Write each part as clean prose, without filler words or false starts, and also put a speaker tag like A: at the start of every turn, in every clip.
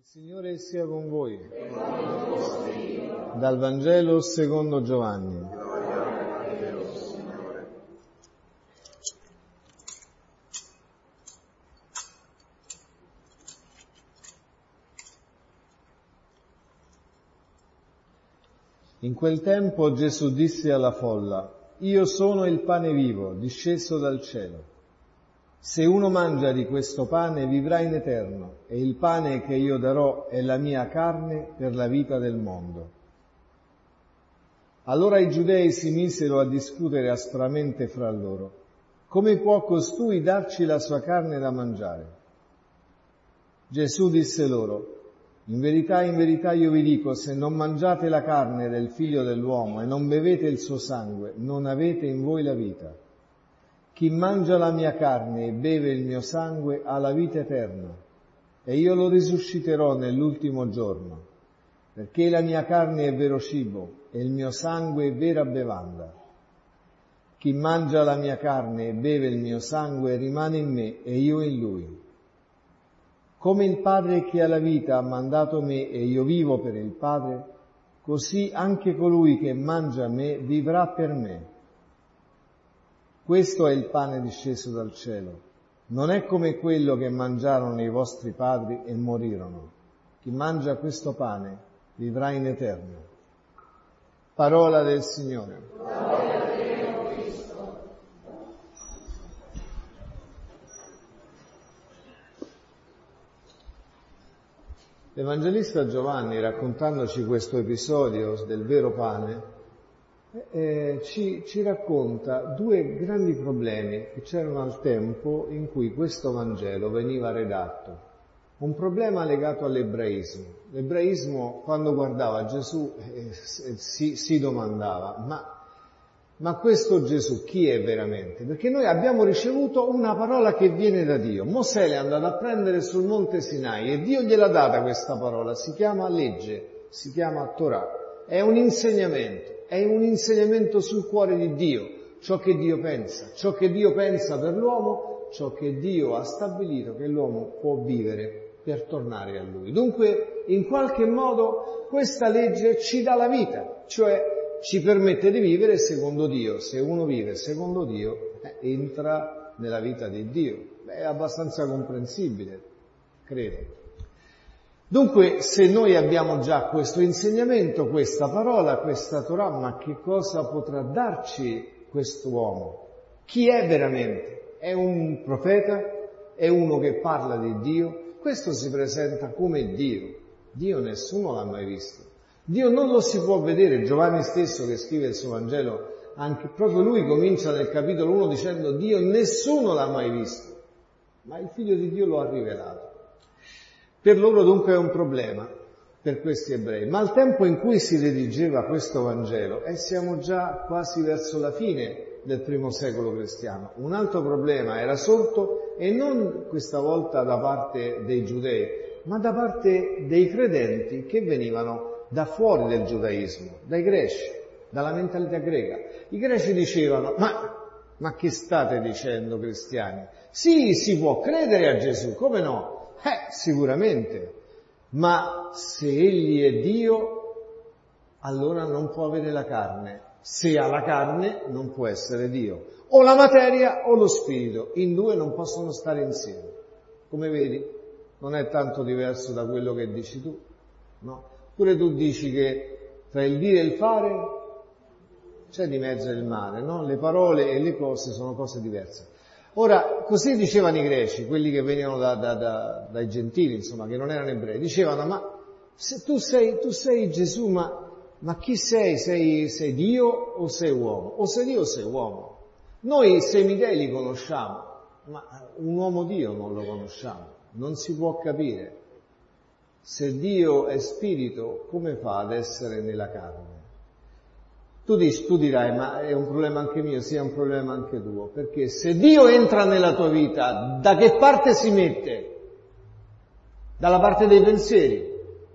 A: Signore sia con voi. Dal Vangelo secondo Giovanni. In quel tempo Gesù disse alla folla: Io sono il pane vivo, disceso dal cielo. Se uno mangia di questo pane vivrà in eterno, e il pane che io darò è la mia carne per la vita del mondo. Allora i giudei si misero a discutere aspramente fra loro: come può costui darci la sua carne da mangiare? Gesù disse loro: in verità io vi dico, se non mangiate la carne del Figlio dell'uomo e non bevete il suo sangue, non avete in voi la vita. Chi mangia la mia carne e beve il mio sangue ha la vita eterna, e io lo risusciterò nell'ultimo giorno, perché la mia carne è vero cibo e il mio sangue è vera bevanda. Chi mangia la mia carne e beve il mio sangue rimane in me e io in lui. Come il Padre che ha la vita ha mandato me e io vivo per il Padre, così anche colui che mangia me vivrà per me. Questo è il pane disceso dal cielo. Non è come quello che mangiarono i vostri padri e morirono. Chi mangia questo pane vivrà in eterno. Parola del Signore. L'Evangelista Giovanni, raccontandoci questo episodio del vero pane, ci racconta due grandi problemi che c'erano al tempo in cui questo Vangelo veniva redatto. Un problema legato all'ebraismo. L'ebraismo, quando guardava Gesù, si domandava: ma questo Gesù chi è veramente? Perché noi abbiamo ricevuto una parola che viene da Dio. Mosè l'è andato a prendere sul monte Sinai e Dio gliel'ha data questa parola. Si chiama legge, si chiama Torah. È un insegnamento sul cuore di Dio, ciò che Dio pensa per l'uomo, ciò che Dio ha stabilito che l'uomo può vivere per tornare a Lui. Dunque, in qualche modo, questa legge ci dà la vita, cioè ci permette di vivere secondo Dio. Se uno vive secondo Dio, entra nella vita di Dio. È abbastanza comprensibile, credo. Dunque, se noi abbiamo già questo insegnamento, questa parola, questa Torah, ma che cosa potrà darci quest'uomo? Chi è veramente? È un profeta? È uno che parla di Dio? Questo si presenta come Dio. Dio nessuno l'ha mai visto. Dio non lo si può vedere. Giovanni stesso, che scrive il suo Vangelo, anche proprio lui comincia nel capitolo 1 dicendo: Dio nessuno l'ha mai visto, ma il Figlio di Dio lo ha rivelato. Per loro dunque è un problema, per questi ebrei. Ma al tempo in cui si redigeva questo Vangelo, siamo già quasi verso la fine del primo secolo cristiano, un altro problema era sorto, e non questa volta da parte dei giudei, ma da parte dei credenti che venivano da fuori del giudaismo, dai greci, dalla mentalità greca. I greci dicevano: ma che state dicendo, cristiani? Sì, si può credere a Gesù, come no? Sicuramente, ma se Egli è Dio, allora non può avere la carne. Se ha la carne, non può essere Dio. O la materia o lo spirito, in due non possono stare insieme. Come vedi, non è tanto diverso da quello che dici tu, no? Pure tu dici che tra il dire e il fare c'è di mezzo il mare, no? Le parole e le cose sono cose diverse. Ora, così dicevano i greci, quelli che venivano dai gentili, insomma, che non erano ebrei. Dicevano: ma se tu sei Gesù, ma chi sei? Sei Dio o sei uomo? O sei Dio o sei uomo? Noi semidei li conosciamo, ma un uomo Dio non lo conosciamo, non si può capire. Se Dio è spirito, come fa ad essere nella carne? Tu dirai: ma è un problema anche mio? Sì, è un problema anche tuo, perché se Dio entra nella tua vita, da che parte si mette? Dalla parte dei pensieri?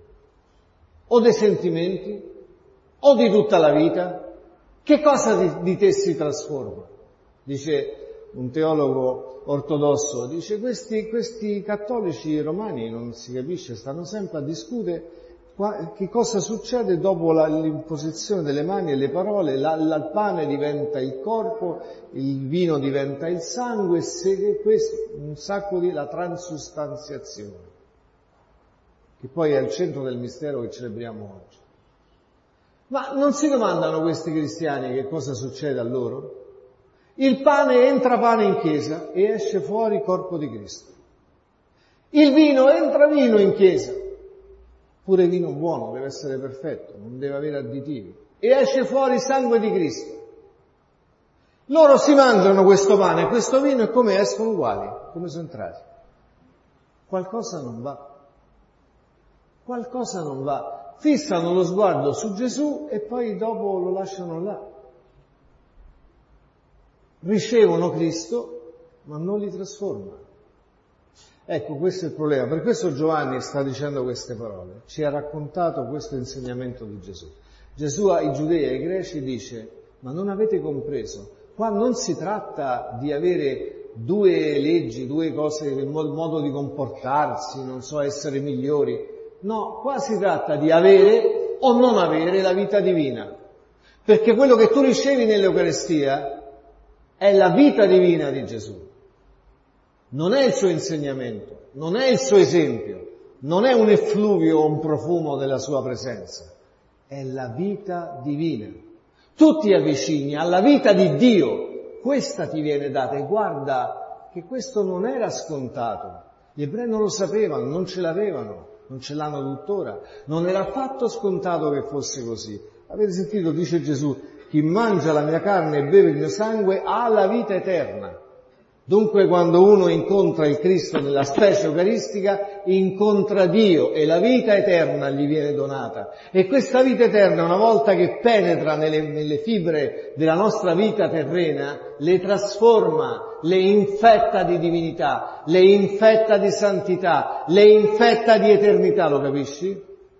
A: O dei sentimenti? O di tutta la vita? Che cosa di te si trasforma? Dice un teologo ortodosso, dice questi cattolici romani, non si capisce, stanno sempre a discutere che cosa succede dopo l'imposizione delle mani e le parole, il pane diventa il corpo, il vino diventa il sangue, un sacco di la transustanziazione, che poi è il centro del mistero che celebriamo oggi. Ma non si domandano questi cristiani che cosa succede a loro? Entra pane in chiesa e esce fuori corpo di Cristo. Il vino entra vino in chiesa. Pure vino buono deve essere perfetto, non deve avere additivi. E esce fuori sangue di Cristo. Loro si mangiano questo pane e questo vino e come escono uguali, come sono entrati. Qualcosa non va. Qualcosa non va. Fissano lo sguardo su Gesù e poi dopo lo lasciano là. Ricevono Cristo, ma non li trasforma. Ecco, questo è il problema. Per questo Giovanni sta dicendo queste parole. Ci ha raccontato questo insegnamento di Gesù. Gesù ai giudei e ai greci dice, ma non avete compreso? Qua non si tratta di avere due leggi, due cose, il modo di comportarsi, non so, essere migliori. No, qua si tratta di avere o non avere la vita divina. Perché quello che tu ricevi nell'Eucaristia è la vita divina di Gesù. Non è il suo insegnamento, non è il suo esempio, non è un effluvio o un profumo della sua presenza, è la vita divina. Tu ti avvicini alla vita di Dio, questa ti viene data e guarda che questo non era scontato. Gli ebrei non lo sapevano, non ce l'avevano, non ce l'hanno tuttora, non era affatto scontato che fosse così. Avete sentito, dice Gesù, chi mangia la mia carne e beve il mio sangue ha la vita eterna. Dunque quando uno incontra il Cristo nella specie eucaristica, incontra Dio e la vita eterna gli viene donata. E questa vita eterna, una volta che penetra nelle fibre della nostra vita terrena, le trasforma, le infetta di divinità, le infetta di santità, le infetta di eternità, lo capisci?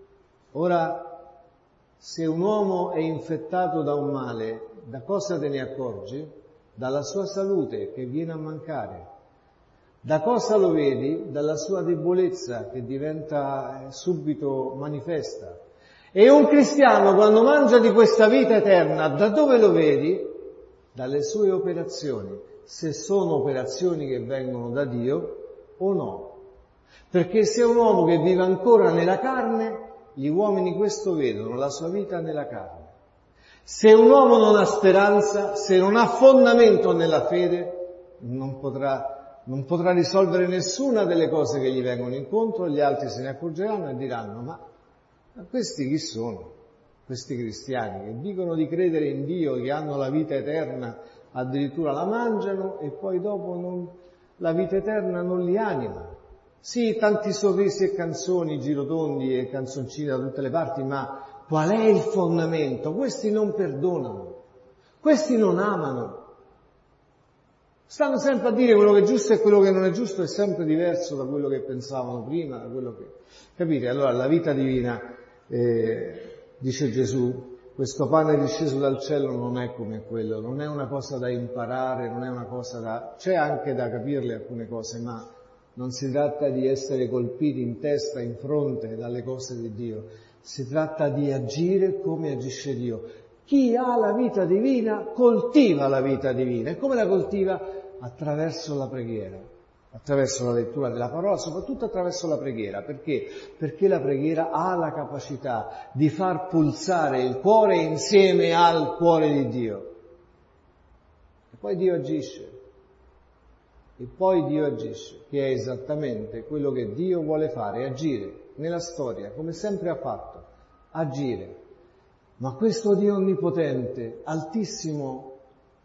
A: Ora, se un uomo è infettato da un male, da cosa te ne accorgi? Dalla sua salute che viene a mancare. Da cosa lo vedi? Dalla sua debolezza che diventa subito manifesta. E un cristiano quando mangia di questa vita eterna, da dove lo vedi? Dalle sue operazioni, se sono operazioni che vengono da Dio o no. Perché se è un uomo che vive ancora nella carne, gli uomini questo vedono, la sua vita nella carne. Se un uomo non ha speranza, se non ha fondamento nella fede, non potrà risolvere nessuna delle cose che gli vengono incontro, gli altri se ne accorgeranno e diranno, ma questi chi sono? Questi cristiani che dicono di credere in Dio, che hanno la vita eterna, addirittura la mangiano e poi dopo la vita eterna non li anima. Sì, tanti sorrisi e canzoni, girotondi e canzoncine da tutte le parti, ma qual è il fondamento? Questi non perdonano, questi non amano. Stanno sempre a dire quello che è giusto e quello che non è giusto è sempre diverso da quello che pensavano prima, da quello che... Capite? Allora la vita divina, dice Gesù, questo pane disceso dal cielo non è come quello, non è una cosa da imparare, non è una cosa da... C'è anche da capirle alcune cose, ma non si tratta di essere colpiti in testa, in fronte dalle cose di Dio. Si tratta di agire come agisce Dio. Chi ha la vita divina coltiva la vita divina. E come la coltiva? Attraverso la preghiera, attraverso la lettura della parola, soprattutto attraverso la preghiera. Perché? Perché la preghiera ha la capacità di far pulsare il cuore insieme al cuore di Dio. E poi Dio agisce. E poi Dio agisce, che è esattamente quello che Dio vuole fare, agire nella storia, come sempre ha fatto, agire. Ma questo Dio onnipotente, altissimo,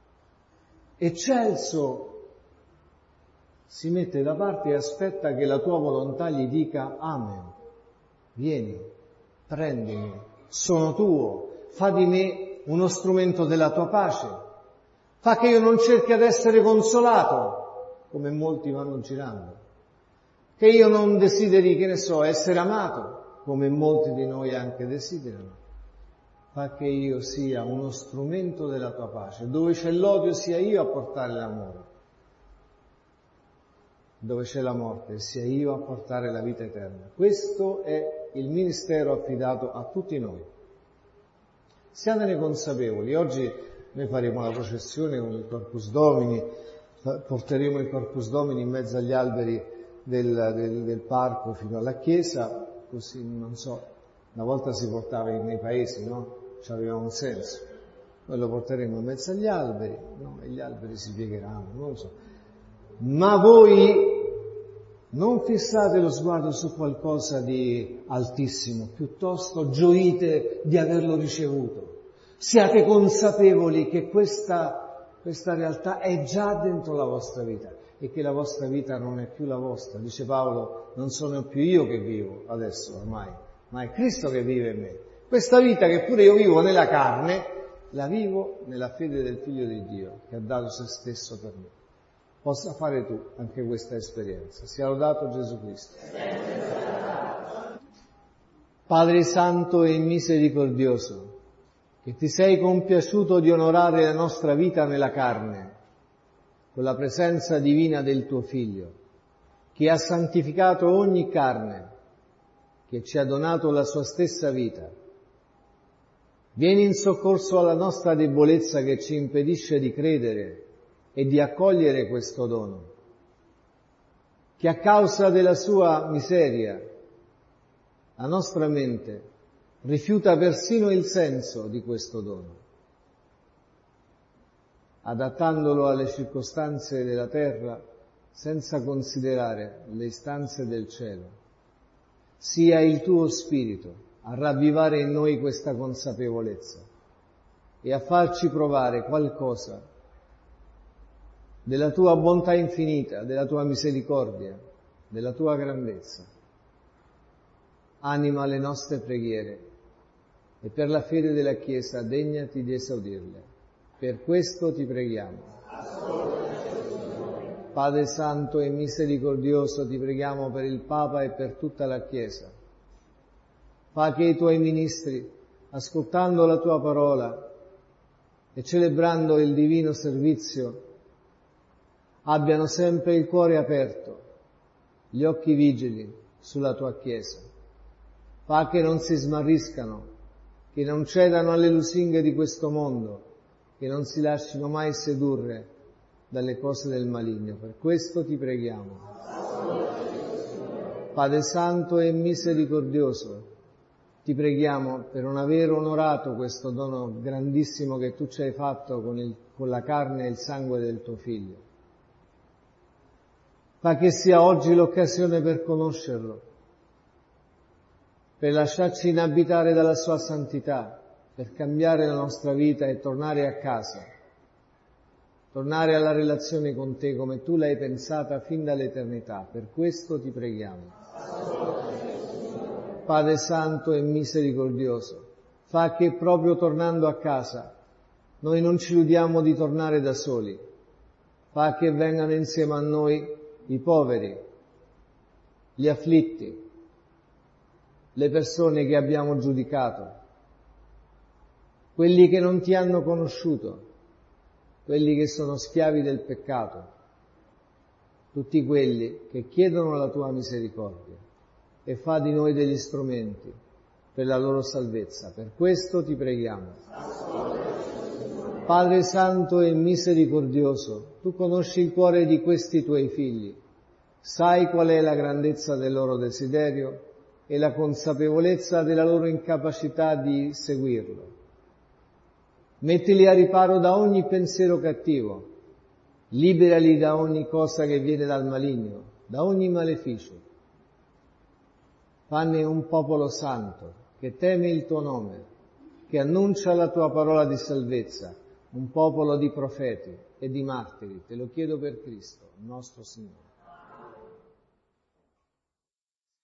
A: eccelso, si mette da parte e aspetta che la tua volontà gli dica amen, vieni, prendimi, sono tuo, fa di me uno strumento della tua pace, fa che io non cerchi ad essere consolato, come molti vanno girando, che io non desideri, che ne so, essere amato, come molti di noi anche desiderano. Fa che io sia uno strumento della tua pace, dove c'è l'odio sia io a portare l'amore. dove c'è la morte, sia io a portare la vita eterna. Questo è il ministero affidato a tutti noi. Siatene consapevoli. Oggi noi faremo la processione con il Corpus Domini, porteremo il Corpus Domini in mezzo agli alberi del parco fino alla chiesa, così, non so, una volta si portava nei paesi, no? C'aveva un senso. Noi lo porteremo in mezzo agli alberi, no? E gli alberi si piegheranno, non lo so. Ma voi non fissate lo sguardo su qualcosa di altissimo, piuttosto gioite di averlo ricevuto. Siate consapevoli che questa realtà è già dentro la vostra vita e che la vostra vita non è più la vostra. Dice Paolo, non sono più io che vivo adesso ormai, ma è Cristo che vive in me. Questa vita che pure io vivo nella carne, la vivo nella fede del Figlio di Dio che ha dato se stesso per me. Possa fare tu anche questa esperienza. Sia lodato Gesù Cristo. Padre Santo e misericordioso, che ti sei compiaciuto di onorare la nostra vita nella carne, con la presenza divina del tuo Figlio, che ha santificato ogni carne, che ci ha donato la sua stessa vita. Vieni in soccorso alla nostra debolezza che ci impedisce di credere e di accogliere questo dono, che a causa della sua miseria la nostra mente rifiuta persino il senso di questo dono, adattandolo alle circostanze della terra senza considerare le istanze del cielo. Sia il tuo Spirito a ravvivare in noi questa consapevolezza e a farci provare qualcosa della tua bontà infinita, della tua misericordia, della tua grandezza. Anima le nostre preghiere e per la fede della Chiesa degnati di esaudirle. Per questo ti preghiamo. Padre Santo e misericordioso, ti preghiamo per il Papa e per tutta la Chiesa. Fa che i tuoi ministri, ascoltando la tua parola e celebrando il divino servizio, abbiano sempre il cuore aperto, gli occhi vigili sulla tua Chiesa. Fa che non si smarriscano, che non cedano alle lusinghe di questo mondo, che non si lasciano mai sedurre dalle cose del maligno. Per questo ti preghiamo. Padre Santo e misericordioso, ti preghiamo per non aver onorato questo dono grandissimo che tu ci hai fatto con la carne e il sangue del tuo Figlio. Fa che sia oggi l'occasione per conoscerlo, per lasciarci inabitare dalla sua santità, per cambiare la nostra vita e tornare a casa, tornare alla relazione con te come tu l'hai pensata fin dall'eternità. Per questo ti preghiamo. Padre Santo e misericordioso, fa che proprio tornando a casa noi non ci illudiamo di tornare da soli. Fa che vengano insieme a noi i poveri, gli afflitti, le persone che abbiamo giudicato, quelli che non ti hanno conosciuto, quelli che sono schiavi del peccato, tutti quelli che chiedono la tua misericordia e fa di noi degli strumenti per la loro salvezza. Per questo ti preghiamo. Padre Santo e misericordioso, tu conosci il cuore di questi tuoi figli, sai qual è la grandezza del loro desiderio e la consapevolezza della loro incapacità di seguirlo. Mettili a riparo da ogni pensiero cattivo, liberali da ogni cosa che viene dal maligno, da ogni maleficio. Fanne un popolo santo, che teme il tuo nome, che annuncia la tua parola di salvezza, un popolo di profeti e di martiri. Te lo chiedo per Cristo, nostro Signore.